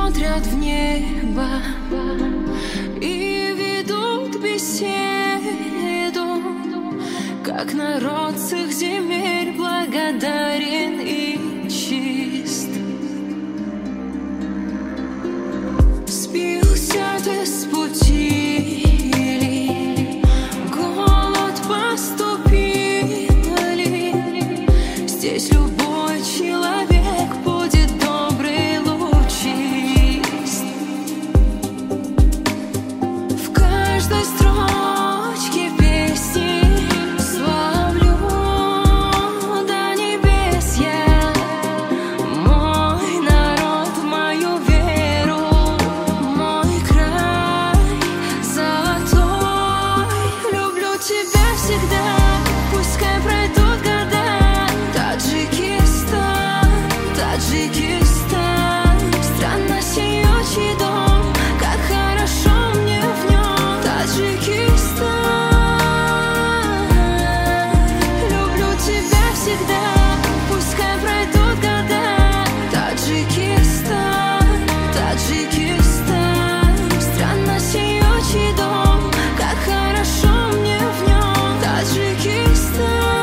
смотрят в небо и ведут беседу, как народ с их земель благодарен и чист. Сбился ты с пути или голод поступил ли? Здесь любой человек будет добрый, лучист. В каждой строчке песни славлю до небес я мой народ, мою веру, мой край золотой. Люблю тебя всегда, пускай пройдут года. Таджикистан, Таджикистан, страна сия, чей дом, как хорошо мне в нем. Таджикистан, люблю тебя всегда, пускай пройдут года. Таджикистан, Таджикистан, страна сия, чей дом, как хорошо мне в нем. Таджикистан.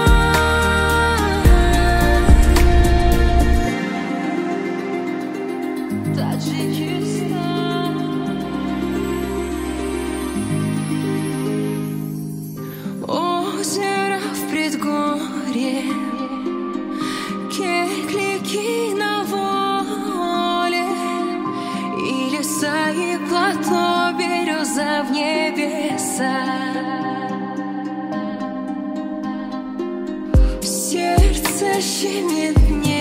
Озеро в предгорье, кеглики на воле, и леса, и плато, береза в небеса. В сердце щемит мне